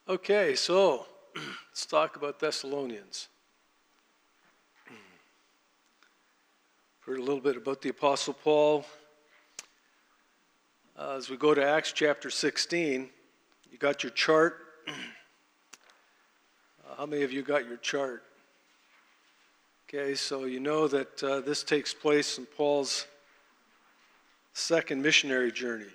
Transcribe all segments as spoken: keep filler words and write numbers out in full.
Okay, so let's talk about Thessalonians. Heard a little bit about the Apostle Paul. Uh, as we go to Acts chapter sixteen, you got your chart. Uh, how many of you got your chart? Okay, so you know that uh, this takes place in Paul's second missionary journey.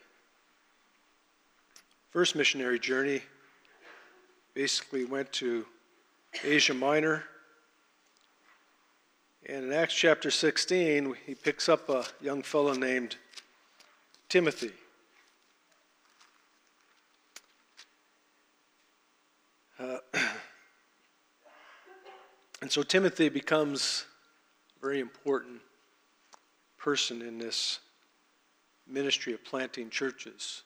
First missionary journey basically went to Asia Minor. And in Acts chapter sixteen, he picks up a young fellow named Timothy. Uh, and so Timothy becomes a very important person in this ministry of planting churches.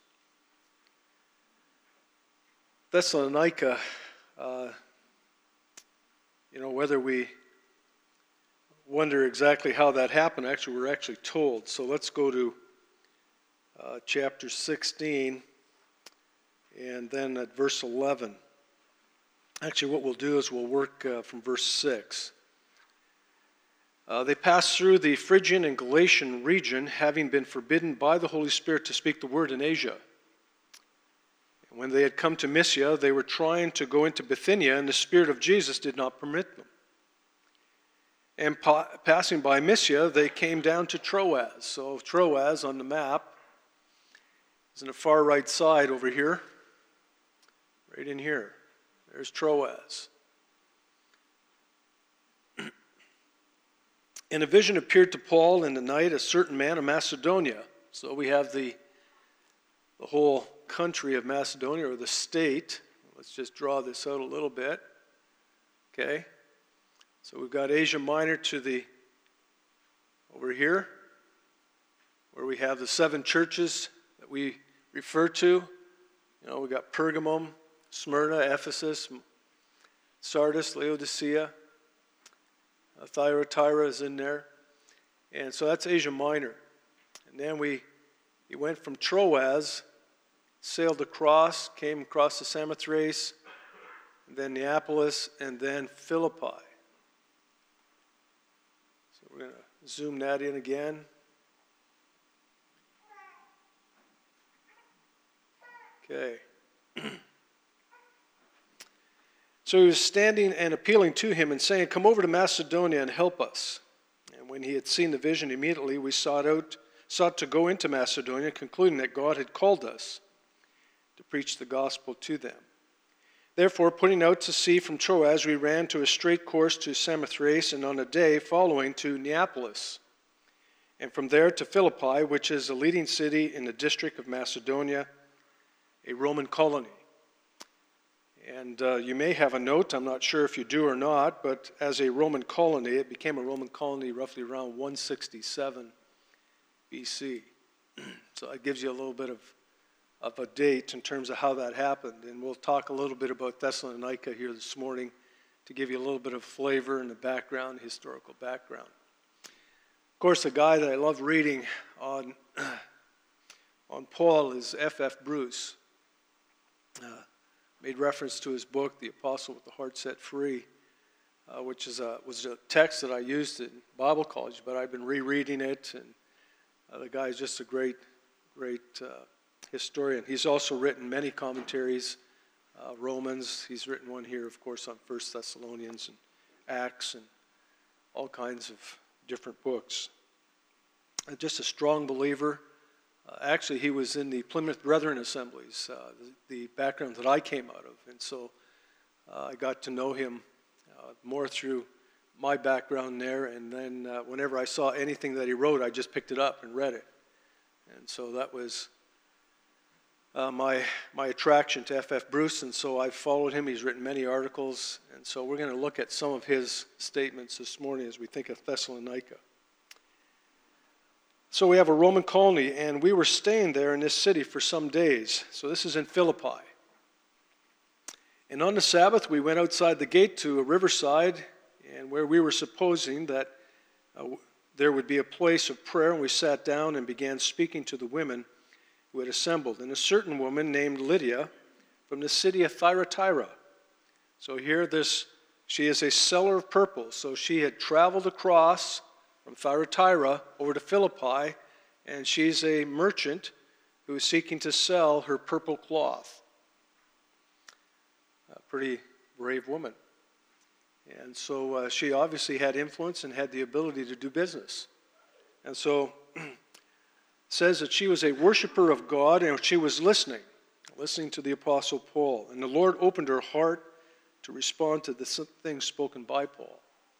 Thessalonica, uh, you know, whether we wonder exactly how that happened, actually we're actually told. So let's go to uh, chapter sixteen and then at verse eleven. Actually what we'll do is we'll work uh, from verse six. Uh, they passed through the Phrygian and Galatian region, having been forbidden by the Holy Spirit to speak the word in Asia. And when they had come to Mysia, they were trying to go into Bithynia, and the Spirit of Jesus did not permit them. And pa- passing by Mysia, they came down to Troas. So Troas on the map is on the far right side over here, right in here. There's Troas. And a vision appeared to Paul in the night, a certain man of Macedonia. So we have the, the whole country of Macedonia, or the state. Let's just draw this out a little bit. Okay. So we've got Asia Minor to the, over here, where we have the seven churches that we refer to. You know, we've got Pergamum, Smyrna, Ephesus, Sardis, Laodicea. Uh, Thyatira is in there. And so that's Asia Minor. And then we, we went from Troas, sailed across, came across the Samothrace, and then Neapolis, and then Philippi. So we're going to zoom that in again. Okay. So he was standing and appealing to him and saying, "Come over to Macedonia and help us." And when he had seen the vision, immediately we sought out, sought to go into Macedonia, concluding that God had called us to preach the gospel to them. Therefore, putting out to sea from Troas, we ran to a straight course to Samothrace, and on a day following to Neapolis, and from there to Philippi, which is a leading city in the district of Macedonia, a Roman colony. And uh, you may have a note, I'm not sure if you do or not, but as a Roman colony, it became a Roman colony roughly around one sixty-seven B C. So that gives you a little bit of, of a date in terms of how that happened. And we'll talk a little bit about Thessalonica here this morning to give you a little bit of flavor and the background, historical background. Of course, a guy that I love reading on, on Paul is F F Bruce. Uh, made reference to his book, The Apostle with the Heart Set Free, uh, which is a, was a text that I used in Bible college, but I've been rereading it, and uh, the guy is just a great, great uh, historian. He's also written many commentaries, uh, Romans. He's written one here, of course, on First Thessalonians and Acts and all kinds of different books. Uh, just a strong believer. Uh, actually, he was in the Plymouth Brethren Assemblies, uh, the, the background that I came out of. And so uh, I got to know him uh, more through my background there. And then uh, whenever I saw anything that he wrote, I just picked it up and read it. And so that was uh, my, my attraction to F F Bruce. And so I followed him. He's written many articles. And so we're going to look at some of his statements this morning as we think of Thessalonica. So we have a Roman colony, and we were staying there in this city for some days. So this is in Philippi. And on the Sabbath, we went outside the gate to a riverside, and where we were supposing that uh, there would be a place of prayer, and we sat down and began speaking to the women who had assembled. And a certain woman named Lydia from the city of Thyatira. So here this, she is a seller of purple. So she had traveled across from Thyatira over to Philippi, and she's a merchant who is seeking to sell her purple cloth. A pretty brave woman. And so uh, she obviously had influence and had the ability to do business. And so it says that she was a worshiper of God, and she was listening, listening to the Apostle Paul. And the Lord opened her heart to respond to the things spoken by Paul.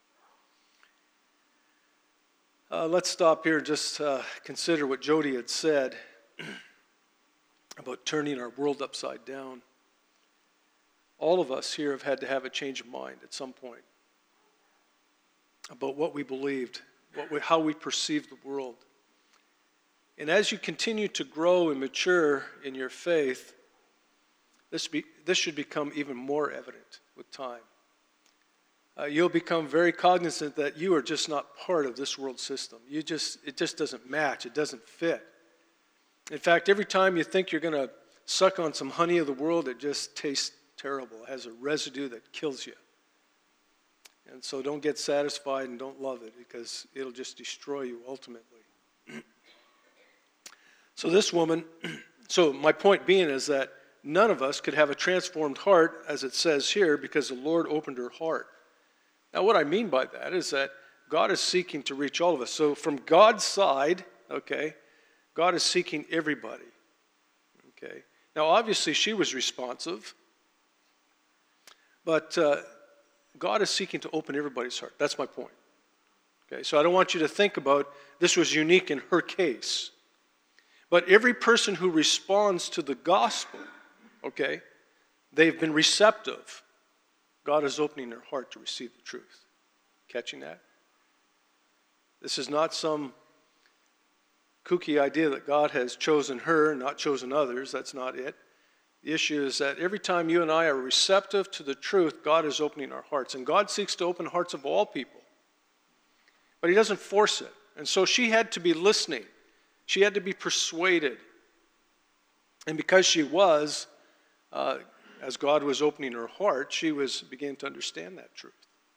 Uh, let's stop here and just uh, consider what Jody had said about turning our world upside down. All of us here have had to have a change of mind at some point about what we believed, what we, how we perceived the world. And as you continue to grow and mature in your faith, this, be, this should become even more evident with time. Uh, you'll become very cognizant that you are just not part of this world system. You just, it just doesn't match. It doesn't fit. In fact, every time you think you're going to suck on some honey of the world, it just tastes terrible. It has a residue that kills you. And so don't get satisfied and don't love it, because it'll just destroy you ultimately. So this woman, so my point being is that none of us could have a transformed heart, as it says here, because the Lord opened her heart. Now what I mean by that is that God is seeking to reach all of us. So from God's side, okay, God is seeking everybody. Okay. Now obviously she was responsive, but uh, God is seeking to open everybody's heart. That's my point. Okay, so I don't want you to think about this was unique in her case. But every person who responds to the gospel, okay, they've been receptive. God is opening their heart to receive the truth. Catching that? This is not some kooky idea that God has chosen her, not chosen others. That's not it. The issue is that every time you and I are receptive to the truth, God is opening our hearts. And God seeks to open hearts of all people. But he doesn't force it. And so she had to be listening. She had to be persuaded. And because she was, uh, as God was opening her heart, she was beginning to understand that truth.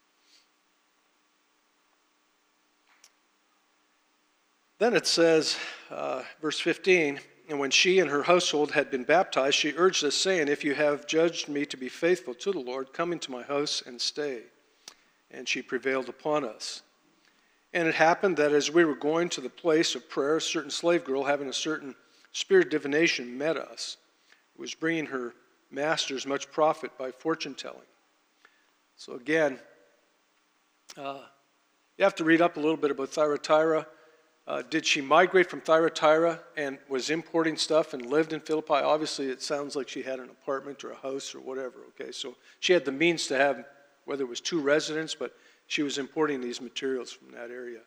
Then it says, uh, verse fifteen, and when she and her household had been baptized, she urged us, saying, if you have judged me to be faithful to the Lord, come into my house and stay. And she prevailed upon us. And it happened that as we were going to the place of prayer, a certain slave girl having a certain spirit of divination met us, who was bringing her masters much profit by fortune telling. So again, uh, you have to read up a little bit about Thyatira. Uh, did she migrate from Thyatira and was importing stuff and lived in Philippi? Obviously, it sounds like she had an apartment or a house or whatever. Okay, so she had the means to have, whether it was two residents, but she was importing these materials from that area.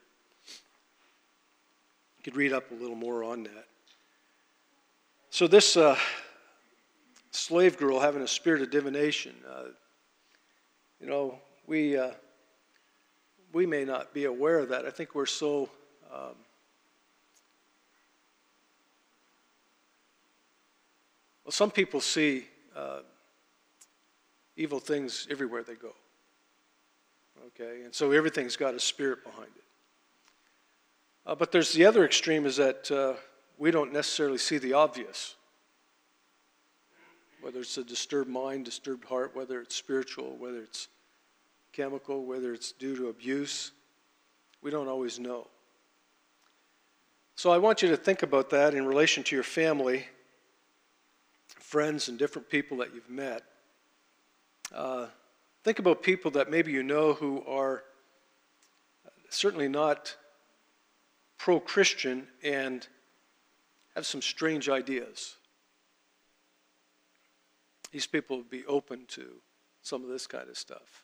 You could read up a little more on that. So this uh, slave girl having a spirit of divination, uh, you know, we uh, we may not be aware of that. I think we're so um, well, some people see uh, evil things everywhere they go. Okay, and so everything's got a spirit behind it. Uh, but there's the other extreme is that uh, we don't necessarily see the obvious. Whether it's a disturbed mind, disturbed heart, whether it's spiritual, whether it's chemical, whether it's due to abuse, we don't always know. So I want you to think about that in relation to your family, friends, and different people that you've met. Uh, Think about people that maybe you know who are certainly not pro-Christian and have some strange ideas. These people would be open to some of this kind of stuff.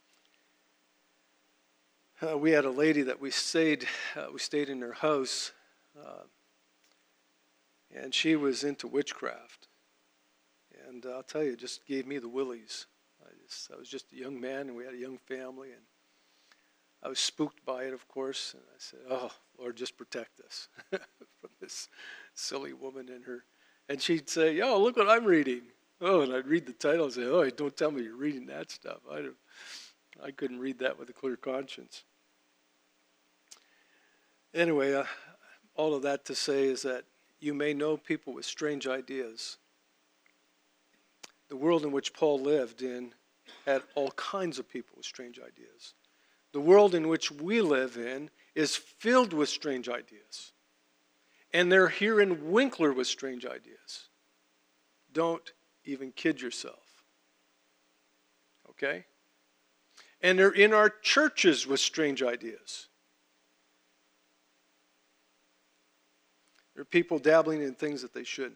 Uh, we had a lady that we stayed, uh, we stayed in her house, uh, and she was into witchcraft. And uh, I'll tell you, it just gave me the willies. I, just, I was just a young man, and we had a young family, and I was spooked by it, of course, and I said, oh, Lord, just protect us from this silly woman and her. And she'd say, yo, look what I'm reading. Oh, and I'd read the title and say, oh, don't tell me you're reading that stuff. I, don't, I couldn't read that with a clear conscience. Anyway, uh, all of that to say is that you may know people with strange ideas. The world in which Paul lived in had all kinds of people with strange ideas. The world in which we live in is filled with strange ideas. And they're here in Winkler with strange ideas. Don't even kid yourself. Okay? And they're in our churches with strange ideas. There are people dabbling in things that they shouldn't.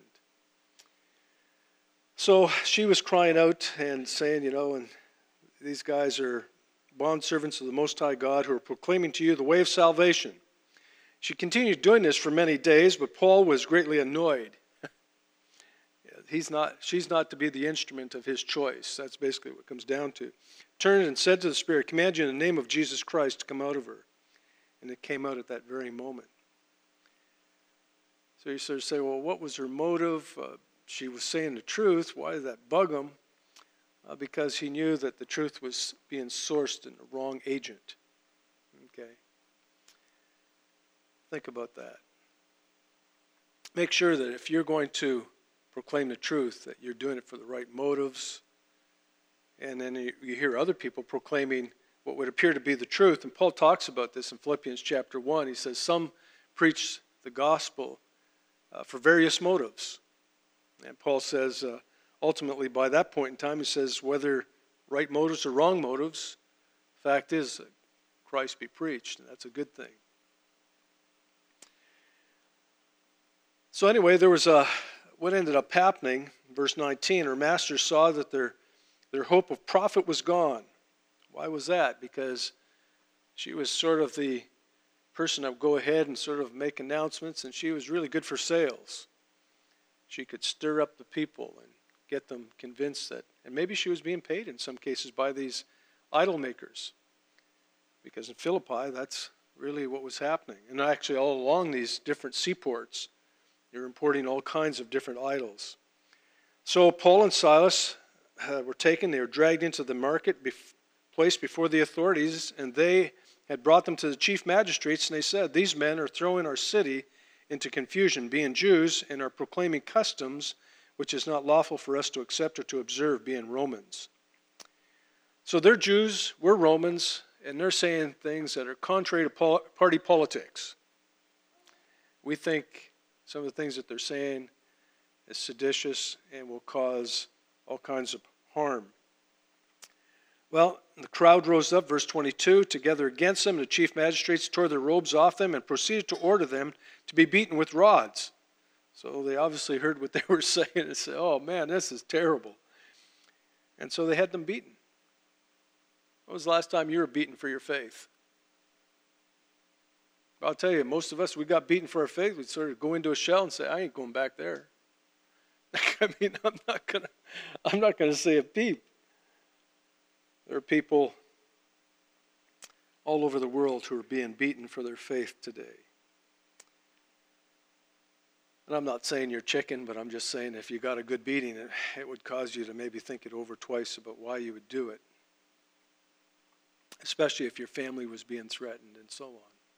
So she was crying out and saying, you know, and these guys are bondservants of the Most High God who are proclaiming to you the way of salvation. She continued doing this for many days, but Paul was greatly annoyed. He's not, she's not to be the instrument of his choice. That's basically what it comes down to. Turned and said to the Spirit, command you in the name of Jesus Christ to come out of her. And it came out at that very moment. So you sort of say, well, what was her motive? Uh, she was saying the truth. Why did that bug him? Uh, because he knew that the truth was being sourced in the wrong agent. Okay? Think about that. Make sure that if you're going to proclaim the truth, that you're doing it for the right motives. And then you, you hear other people proclaiming what would appear to be the truth. And Paul talks about this in Philippians chapter one. He says, some preach the gospel uh, for various motives. And Paul says, uh, ultimately, by that point in time, he says, whether right motives or wrong motives, the fact is that Christ be preached, and that's a good thing. So anyway, there was a, what ended up happening, verse nineteen, her masters saw that their, their hope of profit was gone. Why was that? Because she was sort of the person that would go ahead and sort of make announcements, and she was really good for sales. She could stir up the people and get them convinced that, and maybe she was being paid in some cases by these idol makers. Because in Philippi, that's really what was happening. And actually all along these different seaports, they're importing all kinds of different idols. So Paul and Silas uh, were taken, they were dragged into the market, bef- placed before the authorities, and they had brought them to the chief magistrates, and they said, these men are throwing our city into confusion, being Jews, and are proclaiming customs which is not lawful for us to accept or to observe, being Romans. So they're Jews, we're Romans, and they're saying things that are contrary to pol- party politics. We think some of the things that they're saying is seditious and will cause all kinds of harm. Well, the crowd rose up, verse twenty-two, together against them. The chief magistrates tore their robes off them and proceeded to order them to be beaten with rods. So they obviously heard what they were saying and said, oh man, this is terrible. And so they had them beaten. When was the last time you were beaten for your faith? I'll tell you, most of us, we got beaten for our faith. We'd sort of go into a shell and say, I ain't going back there. I mean, I'm not gonna, I'm not gonna say a peep. There are people all over the world who are being beaten for their faith today. And I'm not saying you're chicken, but I'm just saying if you got a good beating, it, it would cause you to maybe think it over twice about why you would do it. Especially if your family was being threatened and so on.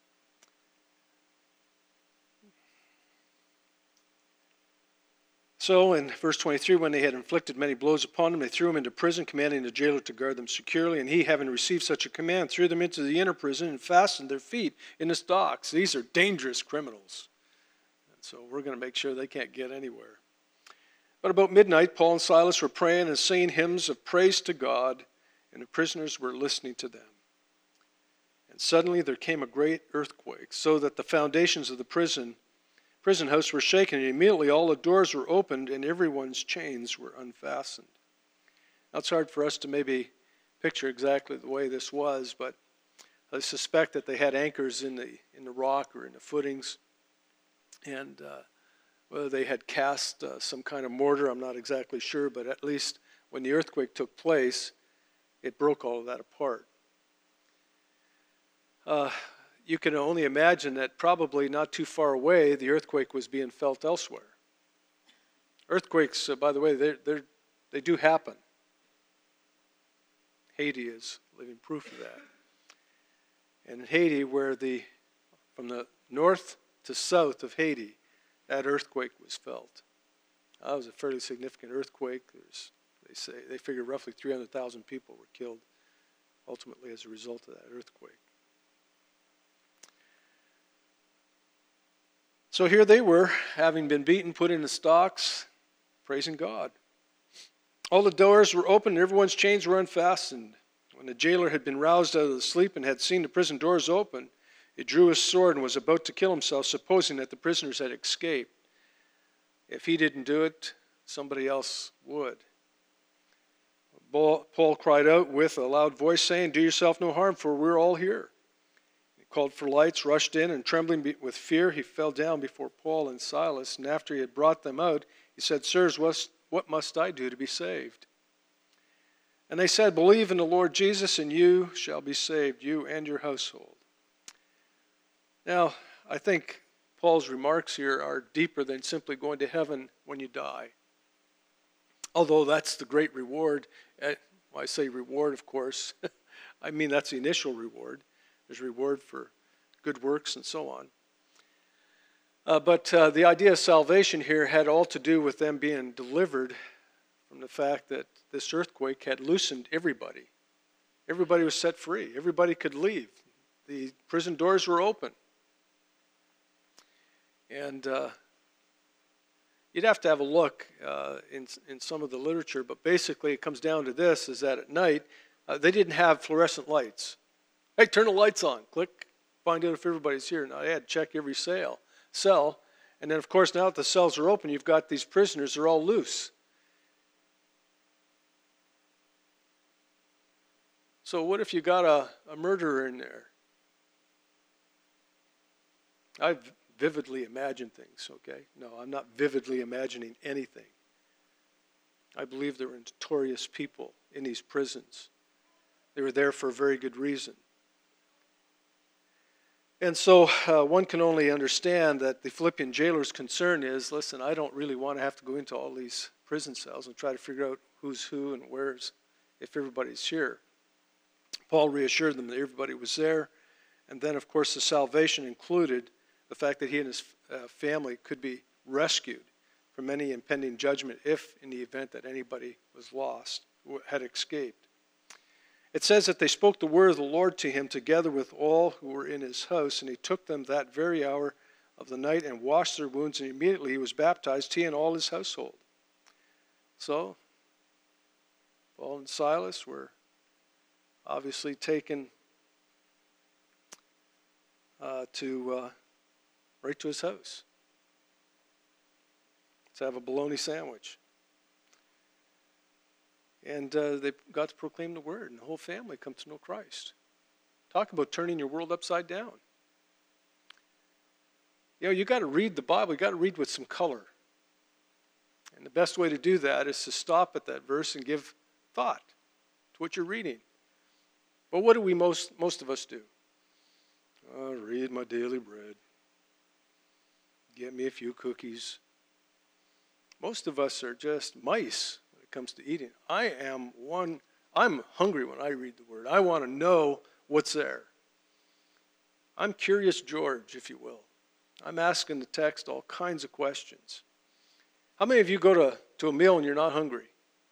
So in verse twenty-three, when they had inflicted many blows upon him, they threw him into prison, commanding the jailer to guard them securely. And he, having received such a command, threw them into the inner prison and fastened their feet in the stocks. These are dangerous criminals. And so we're going to make sure they can't get anywhere. But about midnight, Paul and Silas were praying and singing hymns of praise to God, and the prisoners were listening to them. And suddenly there came a great earthquake, so that the foundations of the prison prison house were shaken, and immediately all the doors were opened and everyone's chains were unfastened. Now it's hard for us to maybe picture exactly the way this was, but I suspect that they had anchors in the in the rock or in the footings, and uh, whether they had cast uh, some kind of mortar, I'm not exactly sure, but at least when the earthquake took place, it broke all of that apart. Uh, You can only imagine that probably not too far away, the earthquake was being felt elsewhere. Earthquakes, uh, by the way, they're, they're They do happen. Haiti is living proof of that. And in Haiti, where the from the north to south of Haiti, that earthquake was felt. That was a fairly significant earthquake. There's, they say they figure roughly three hundred thousand people were killed ultimately as a result of that earthquake. So here they were, having been beaten, put in the stocks, praising God. All the doors were open and everyone's chains were unfastened. When the jailer had been roused out of the sleep and had seen the prison doors open, he drew his sword and was about to kill himself, supposing that the prisoners had escaped. If he didn't do it, somebody else would. Paul cried out with a loud voice, saying, "Do yourself no harm, for we're all here." He called for lights, rushed in, and trembling with fear, he fell down before Paul and Silas. And after he had brought them out, he said, "Sirs, what must I do to be saved?" And they said, "Believe in the Lord Jesus, and you shall be saved, you and your household." Now, I think Paul's remarks here are deeper than simply going to heaven when you die. Although that's the great reward. When I say reward, of course, I mean that's the initial reward. There's reward for good works and so on. Uh, but uh, the idea of salvation here had all to do with them being delivered from the fact that this earthquake had loosened everybody. Everybody was set free. Everybody could leave. The prison doors were open. And uh, you'd have to have a look uh, in, in some of the literature, but basically it comes down to this, is that at night, uh, they didn't have fluorescent lights. Hey, turn the lights on. Click, find out if everybody's here. Now, they had to check every cell. cell. And then, of course, now that the cells are open, you've got these prisoners, they're all loose. So what if you got a, a murderer in there? I've vividly imagine things, okay? No, I'm not vividly imagining anything. I believe there were notorious people in these prisons. They were there for a very good reason. And so uh, one can only understand that the Philippian jailer's concern is, listen, I don't really want to have to go into all these prison cells and try to figure out who's who and where's, if everybody's here. Paul reassured them that everybody was there. And then, of course, the salvation included the fact that he and his uh, family could be rescued from any impending judgment if, in the event that anybody was lost, had escaped. It says that they spoke the word of the Lord to him together with all who were in his house, and he took them that very hour of the night and washed their wounds, and immediately he was baptized, he and all his household. So, Paul and Silas were obviously taken uh, to... Uh, right to his house to have a bologna sandwich. And uh, they got to proclaim the word, and the whole family come to know Christ. Talk about turning your world upside down. You know, you got to read the Bible. You got to read with some color. And the best way to do that is to stop at that verse and give thought to what you're reading. But what do we most most of us do? Oh, read my daily bread. Get me a few cookies. Most of us are just mice when it comes to eating. I am one, I'm hungry when I read the word. I want to know what's there. I'm curious George, if you will. I'm asking the text all kinds of questions. How many of you go to, to a meal and you're not hungry?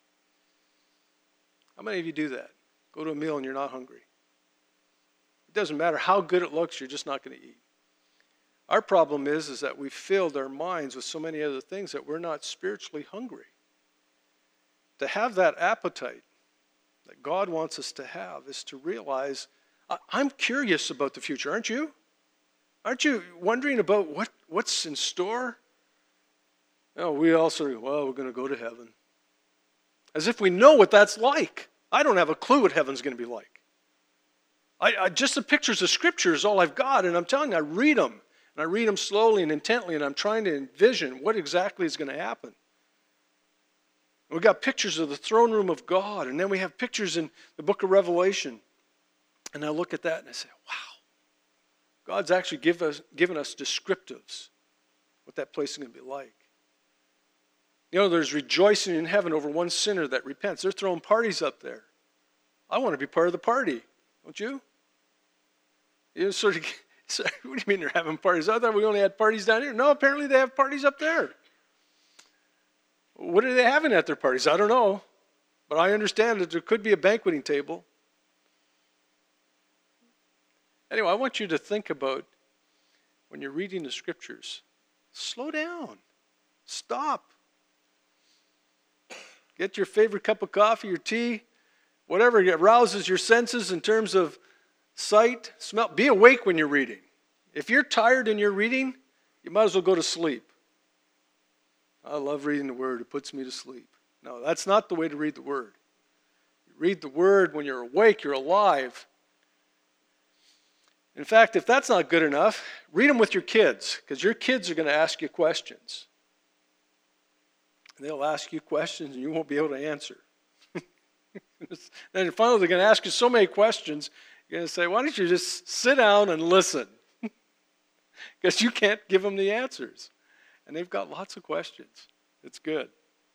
How many of you do that? Go to a meal and you're not hungry? It doesn't matter how good it looks, you're just not going to eat. Our problem is, is that we've filled our minds with so many other things that we're not spiritually hungry. To have that appetite that God wants us to have is to realize, I'm curious about the future, aren't you? Aren't you wondering about what, what's in store? Oh, we all sort of, well, we're going to go to heaven. As if we know what that's like. I don't have a clue what heaven's going to be like. I, I just the pictures of Scripture is all I've got, and I'm telling you, I read them. And I read them slowly and intently, and I'm trying to envision what exactly is going to happen. We've got pictures of the throne room of God, and then we have pictures in the book of Revelation. And I look at that and I say, wow, God's actually give us, given us descriptives, what that place is going to be like. You know, there's rejoicing in heaven over one sinner that repents. They're throwing parties up there. I want to be part of the party, don't you? You sort of, what do you mean they're having parties? I thought we only had parties down here. No, apparently they have parties up there. What are they having at their parties? I don't know. But I understand that there could be a banqueting table. Anyway, I want you to think about when you're reading the scriptures, slow down. Stop. Get your favorite cup of coffee or tea, whatever arouses your senses in terms of sight, smell. Be awake when you're reading. If you're tired and you're reading, you might as well go to sleep. I love reading the Word. It puts me to sleep. No, that's not the way to read the Word. You read the Word when you're awake, you're alive. In fact, if that's not good enough, read them with your kids, because your kids are going to ask you questions. They'll ask you questions and you won't be able to answer. And finally, they're going to ask you so many questions, you're going to say, why don't you just sit down and listen? Because you can't give them the answers. And they've got lots of questions. It's good.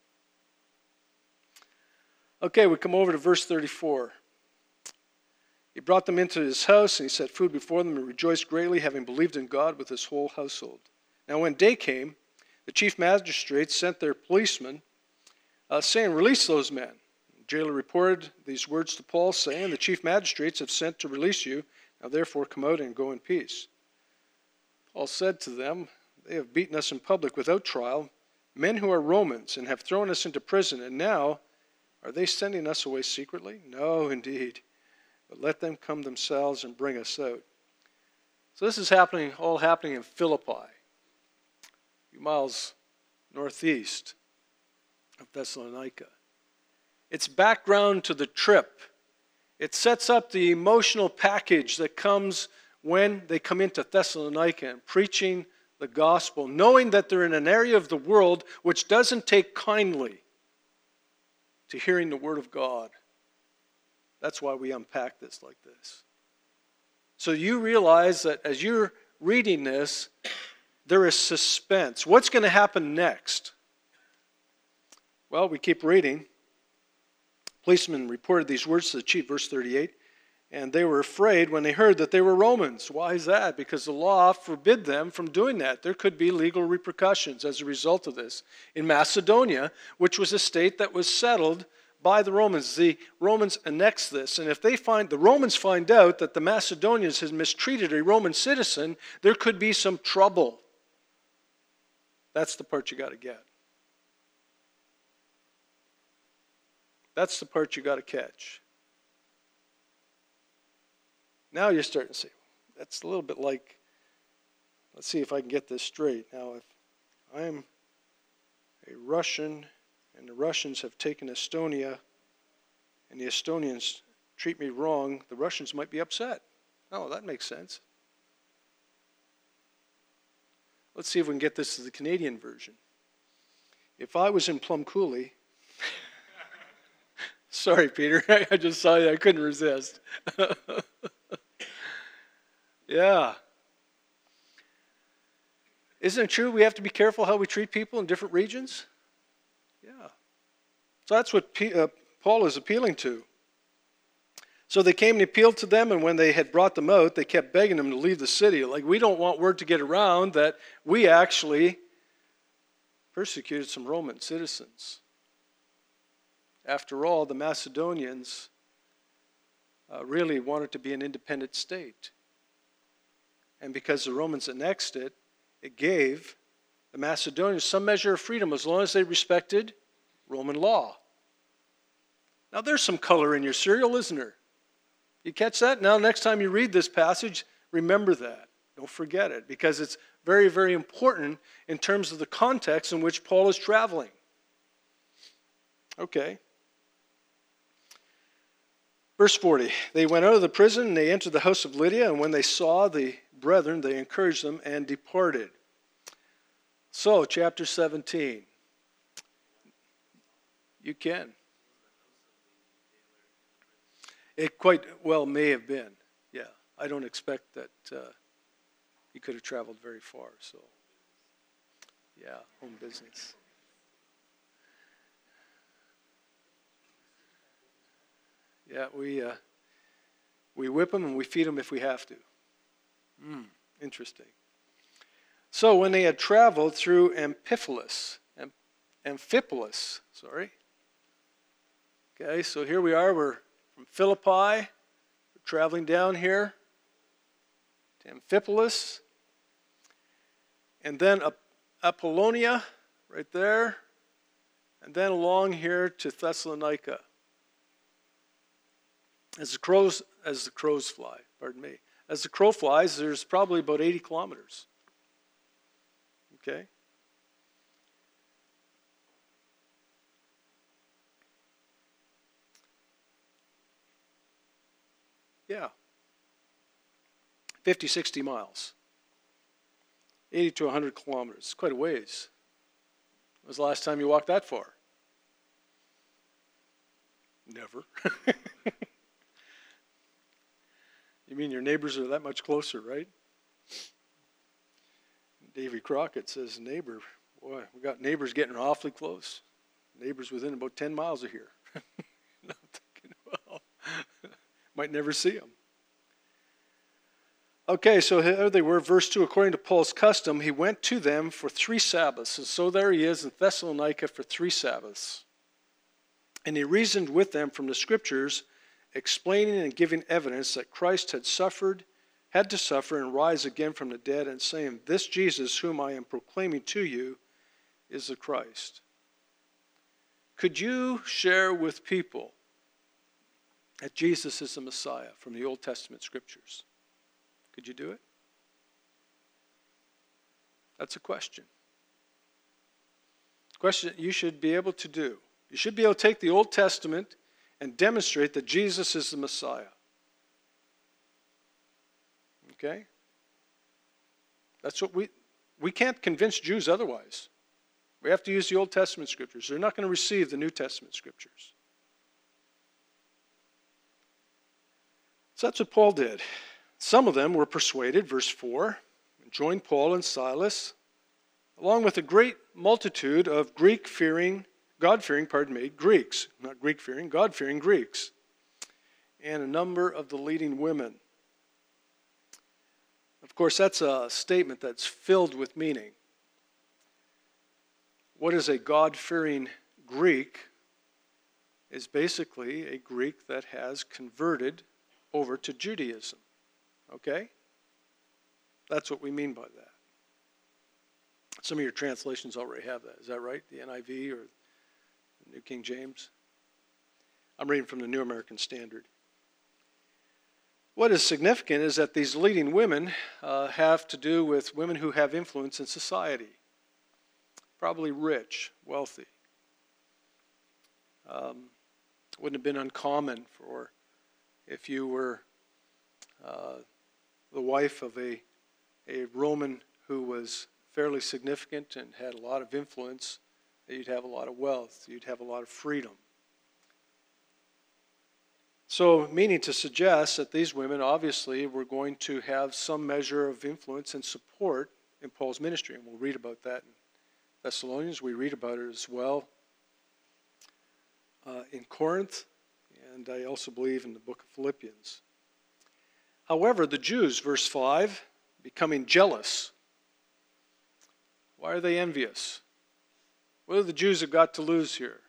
Okay, we come over to verse thirty-four. He brought them into his house, and he set food before them, and rejoiced greatly, having believed in God with his whole household. Now when day came, the chief magistrates sent their policemen, uh, saying, release those men. The jailer reported these words to Paul, saying, the chief magistrates have sent to release you. Now therefore come out and go in peace. Paul said to them, they have beaten us in public without trial, men who are Romans, and have thrown us into prison, and now are they sending us away secretly? No, indeed. But let them come themselves and bring us out. So this is happening, all happening in Philippi, a few miles northeast of Thessalonica. It's background to the trip. It sets up the emotional package that comes when they come into Thessalonica and preaching the gospel, knowing that they're in an area of the world which doesn't take kindly to hearing the word of God. That's why we unpack this like this. So you realize that as you're reading this, there is suspense. What's going to happen next? Well, we keep reading. Policemen reported these words to the chief, verse thirty-eight, and they were afraid when they heard that they were Romans. Why is that? Because the law forbid them from doing that. There could be legal repercussions as a result of this. In Macedonia, which was a state that was settled by the Romans, the Romans annexed this, and if they find the Romans find out that the Macedonians has mistreated a Roman citizen, there could be some trouble. That's the part you got to get. That's the part you got to catch. Now you're starting to say, that's a little bit like, let's see if I can get this straight. Now, if I'm a Russian and the Russians have taken Estonia, and the Estonians treat me wrong, the Russians might be upset. Oh, that makes sense. Let's see if we can get this to the Canadian version. If I was in Plum Coulee, sorry, Peter, I just saw you, I couldn't resist. Yeah. Isn't it true we have to be careful how we treat people in different regions? Yeah. So that's what P, uh, Paul is appealing to. So they came and appealed to them, and when they had brought them out, they kept begging them to leave the city. Like, we don't want word to get around that we actually persecuted some Roman citizens. After all, the Macedonians uh, really wanted to be an independent state. And because the Romans annexed it, it gave the Macedonians some measure of freedom as long as they respected Roman law. Now there's some color in your cereal, isn't there? You catch that? Now next time you read this passage, remember that. Don't forget it, because it's very, very important in terms of the context in which Paul is traveling. Okay. Verse forty, they went out of the prison and they entered the house of Lydia, and when they saw the brethren, they encouraged them and departed. So, chapter seventeen. You can. It quite well may have been. Yeah, I don't expect that uh, he could have traveled very far. So, yeah, home business. Yeah, we uh, we whip them and we feed them if we have to. Mm, interesting. So when they had traveled through Amphipolis, Am- Amphipolis, sorry. Okay, so here we are. We're from Philippi. We're traveling down here to Amphipolis, and then Apollonia, right there, and then along here to Thessalonica. As the crows, as the crows fly, pardon me. As the crow flies, there's probably about eighty kilometers. Okay? Yeah. fifty, sixty miles. eighty to one hundred kilometers. It's quite a ways. When was the last time you walked that far? Never. You mean your neighbors are that much closer, right? Davy Crockett says, neighbor, boy, we got neighbors getting awfully close. Neighbors within about ten miles of here. And I'm thinking, well, might never see them. Okay, so here they were, verse two, according to Paul's custom, he went to them for three Sabbaths. And so there he is in Thessalonica for three Sabbaths. And he reasoned with them from the Scriptures, explaining and giving evidence that Christ had suffered, had to suffer and rise again from the dead, and saying, this Jesus whom I am proclaiming to you is the Christ. Could you share with people that Jesus is the Messiah from the Old Testament Scriptures? Could you do it? That's a question. Question that you should be able to do. You should be able to take the Old Testament and demonstrate that Jesus is the Messiah. Okay? That's what we, we can't convince Jews otherwise. We have to use the Old Testament Scriptures. They're not going to receive the New Testament Scriptures. So that's what Paul did. Some of them were persuaded, verse four, and joined Paul and Silas, along with a great multitude of Greek-fearing, God-fearing, pardon me, Greeks, not Greek-fearing, God-fearing Greeks, and a number of the leading women. Of course, that's a statement that's filled with meaning. What is a God-fearing Greek is basically a Greek that has converted over to Judaism. Okay? That's what we mean by that. Some of your translations already have that. Is that right? The N I V or the New King James? I'm reading from the New American Standard. What is significant is that these leading women uh, have to do with women who have influence in society. Probably rich, wealthy. Um, wouldn't have been uncommon for if you were uh, the wife of a, a Roman who was fairly significant and had a lot of influence, that you'd have a lot of wealth, you'd have a lot of freedom. So, meaning to suggest that these women obviously were going to have some measure of influence and support in Paul's ministry, and we'll read about that in Thessalonians. We read about it as well uh, in Corinth, and I also believe in the book of Philippians. However, the Jews, verse five, becoming jealous. Why are they envious? What do the Jews have got to lose here?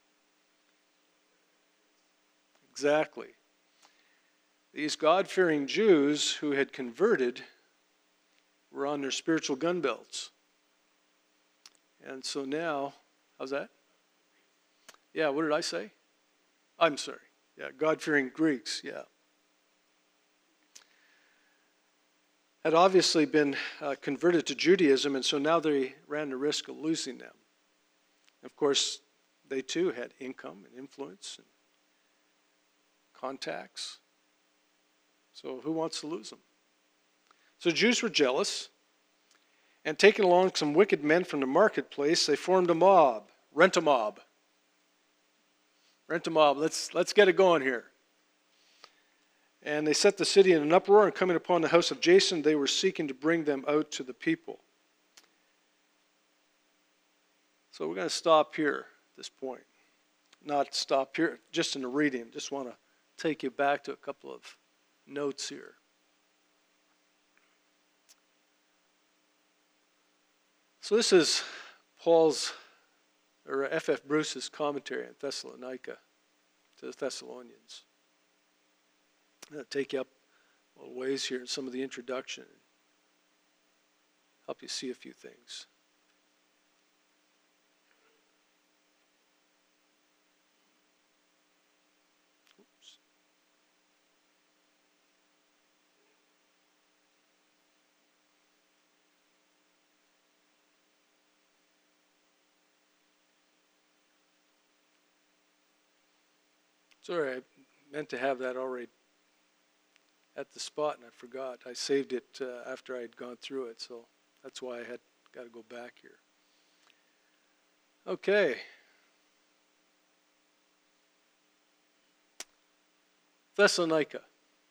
Exactly. These God-fearing Jews who had converted were on their spiritual gun belts. And so now, how's that? Yeah, what did I say? I'm sorry. Yeah, God-fearing Greeks, yeah. Had obviously been uh, converted to Judaism, and so now they ran the risk of losing them. Of course, they too had income and influence and contacts. So who wants to lose them? So Jews were jealous, and taking along some wicked men from the marketplace, they formed a mob. Rent a mob. Rent a mob. Let's, let's get it going here. And they set the city in an uproar, and coming upon the house of Jason, they were seeking to bring them out to the people. So we're going to stop here at this point. Not stop here, just in the reading. Just want to take you back to a couple of notes here. So this is Paul's, or F F Bruce's commentary on Thessalonica to the Thessalonians. I'll take you up a little ways here in some of the introduction, help you see a few things. Sorry, I meant to have that already at the spot, and I forgot. I saved it uh, after I had gone through it, so that's why I had got to go back here. Okay. Thessalonica.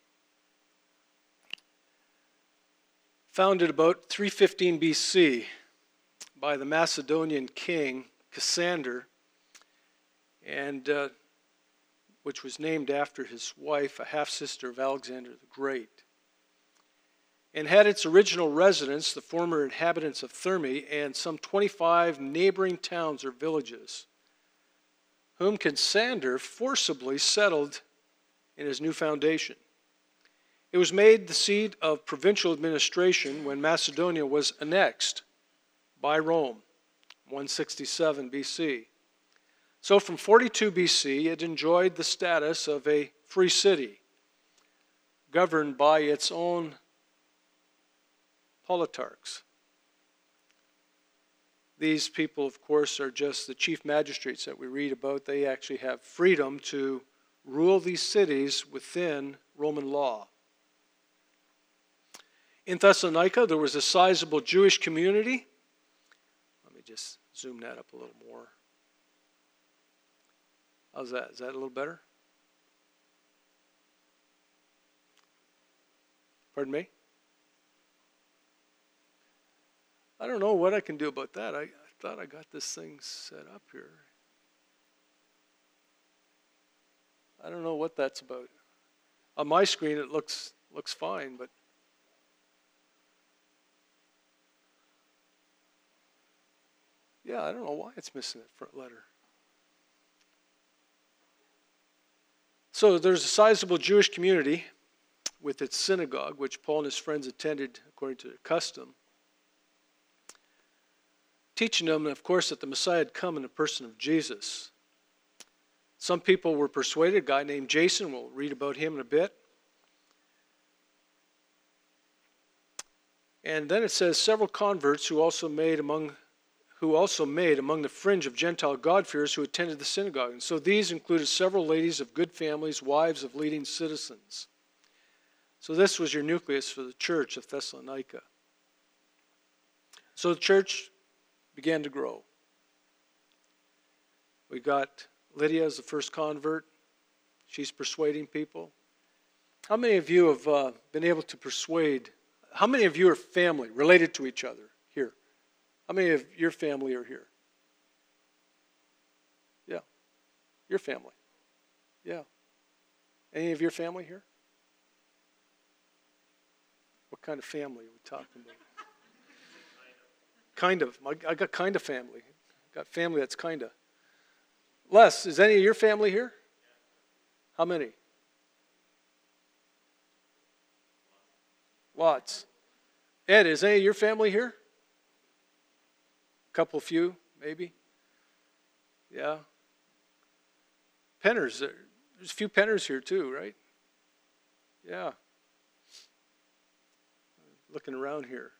Founded about three fifteen B C by the Macedonian king Cassander, and uh, which was named after his wife, a half-sister of Alexander the Great, and had its original residence, the former inhabitants of Thermi, and some twenty-five neighboring towns or villages, whom Cassander forcibly settled in his new foundation. It was made the seat of provincial administration when Macedonia was annexed by Rome, one sixty-seven B C. So from forty-two B C, it enjoyed the status of a free city, governed by its own politarchs. These people, of course, are just the chief magistrates that we read about. They actually have freedom to rule these cities within Roman law. In Thessalonica, there was a sizable Jewish community. Let me just zoom that up a little more. How's that? Is that a little better? Pardon me? I don't know what I can do about that. I, I thought I got this thing set up here. I don't know what that's about. On my screen it looks looks fine, but yeah, I don't know why it's missing that front letter. So there's a sizable Jewish community with its synagogue, which Paul and his friends attended according to their custom, teaching them, of course, that the Messiah had come in the person of Jesus. Some people were persuaded. A guy named Jason, we'll read about him in a bit. And then it says several converts who also made among who also made among the fringe of Gentile God-fearers who attended the synagogue. And so these included several ladies of good families, wives of leading citizens. So this was your nucleus for the church of Thessalonica. So the church began to grow. We got Lydia as the first convert. She's persuading people. How many of you have uh, been able to persuade? How many of you are family, related to each other here? How many of your family are here? Yeah. Your family. Yeah. Any of your family here? What kind of family are we talking about? Kind of. I got kind of family. I got family that's kind of. Les, is any of your family here? How many? Lots. Ed, is any of your family here? Couple few, maybe? Yeah. Penners. There's a few Penners here too, right? Yeah. Looking around here.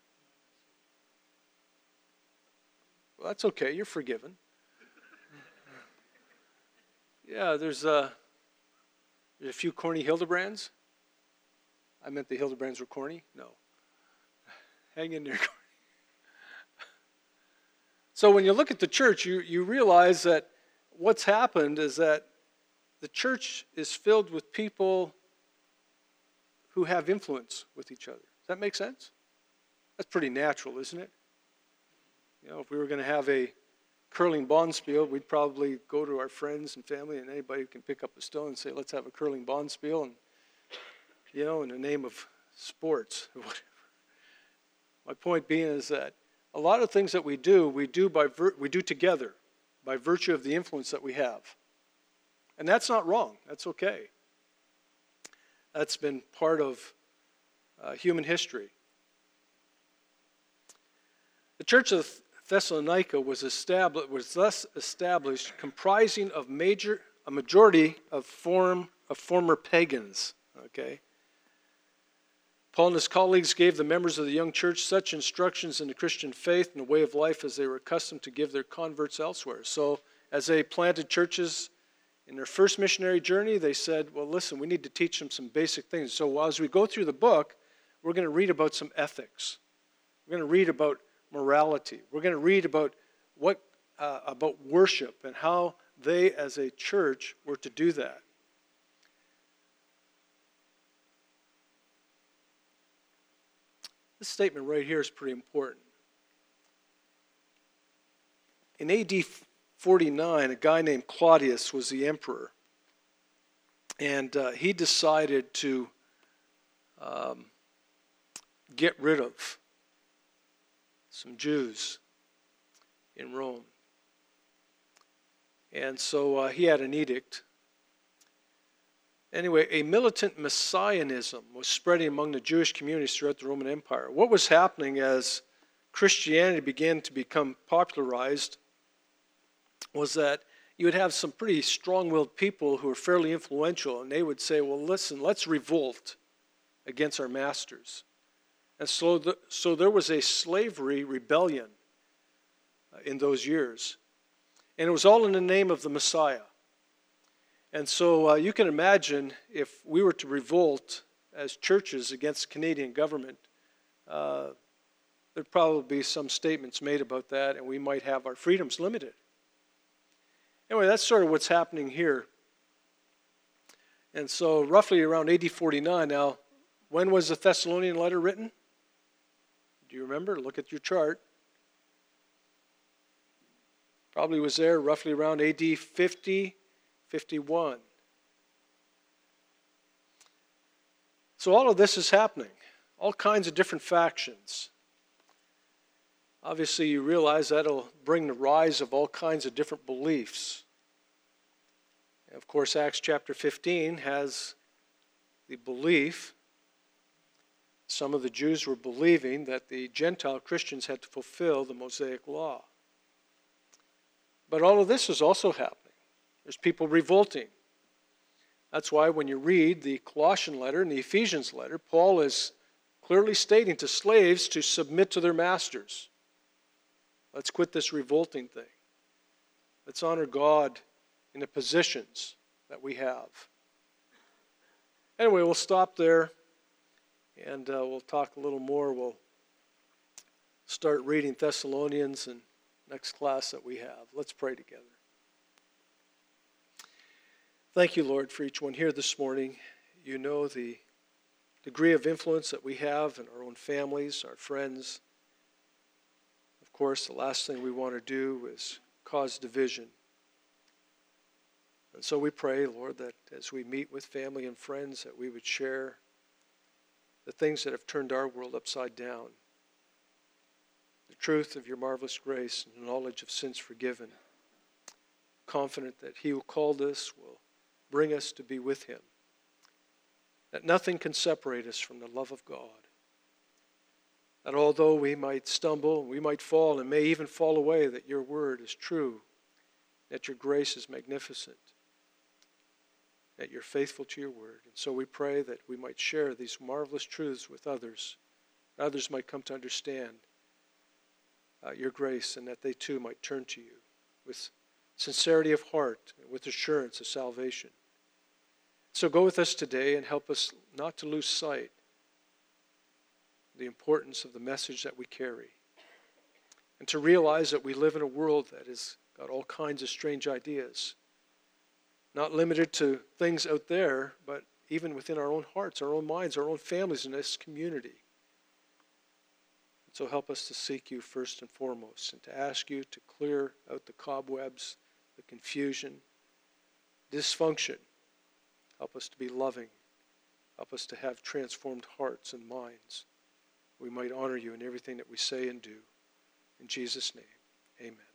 Well, that's okay. You're forgiven. Yeah, there's, uh, there's a few corny Hildebrands. I meant the Hildebrands were corny. No. Hang in there. So when you look at the church, you, you realize that what's happened is that the church is filled with people who have influence with each other. Does that make sense? That's pretty natural, isn't it? You know, if we were going to have a curling bonspiel, we'd probably go to our friends and family, and anybody who can pick up a stone and say, let's have a curling bonspiel, and, you know, in the name of sports or whatever. My point being is that a lot of things that we do, we do by vir- we do together by virtue of the influence that we have. And that's not wrong. That's okay. That's been part of uh, human history. The church of Thessalonica was established was thus established comprising of major a majority of form of former pagans. Okay. Paul and his colleagues gave the members of the young church such instructions in the Christian faith and the way of life as they were accustomed to give their converts elsewhere. So as they planted churches in their first missionary journey, they said, well, listen, we need to teach them some basic things. So as we go through the book, we're going to read about some ethics. We're going to read about morality. We're going to read about what uh, about worship and how they as a church were to do that. This statement right here is pretty important. In A D forty-nine, a guy named Claudius was the emperor. And uh, he decided to um, get rid of some Jews in Rome. And so uh, he had an edict. Anyway, a militant messianism was spreading among the Jewish communities throughout the Roman Empire. What was happening as Christianity began to become popularized was that you would have some pretty strong-willed people who were fairly influential, and they would say, well, listen, let's revolt against our masters. And so, the, so there was a slavery rebellion in those years. And it was all in the name of the Messiah. And so uh, you can imagine if we were to revolt as churches against the Canadian government, uh, there'd probably be some statements made about that, and we might have our freedoms limited. Anyway, that's sort of what's happening here. And so roughly around A D forty-nine, now, when was the Thessalonian letter written? Do you remember? Look at your chart. Probably was there roughly around A D fifty, fifty-one. So all of this is happening. All kinds of different factions. Obviously, you realize that'll bring the rise of all kinds of different beliefs. And of course, Acts chapter fifteen has the belief, some of the Jews were believing that the Gentile Christians had to fulfill the Mosaic law. But all of this is also happening. There's people revolting. That's why when you read the Colossian letter and the Ephesians letter, Paul is clearly stating to slaves to submit to their masters. Let's quit this revolting thing. Let's honor God in the positions that we have. Anyway, we'll stop there, and uh, we'll talk a little more. We'll start reading Thessalonians in next class that we have. Let's pray together. Thank you, Lord, for each one here this morning. You know the degree of influence that we have in our own families, our friends. Of course, the last thing we want to do is cause division. And so we pray, Lord, that as we meet with family and friends, that we would share the things that have turned our world upside down. The truth of your marvelous grace and the knowledge of sins forgiven. Confident that he who called us will bring us to be with him. That nothing can separate us from the love of God. That although we might stumble, we might fall, and may even fall away, that your word is true, that your grace is magnificent, that you're faithful to your word. And so we pray that we might share these marvelous truths with others, that others might come to understand uh, your grace, and that they too might turn to you with sincerity of heart and with assurance of salvation. So go with us today and help us not to lose sight of the importance of the message that we carry, and to realize that we live in a world that has got all kinds of strange ideas, not limited to things out there, but even within our own hearts, our own minds, our own families in this community. So help us to seek you first and foremost, and to ask you to clear out the cobwebs, the confusion, dysfunction. Help us to be loving. Help us to have transformed hearts and minds. We might honor you in everything that we say and do. In Jesus' name, amen.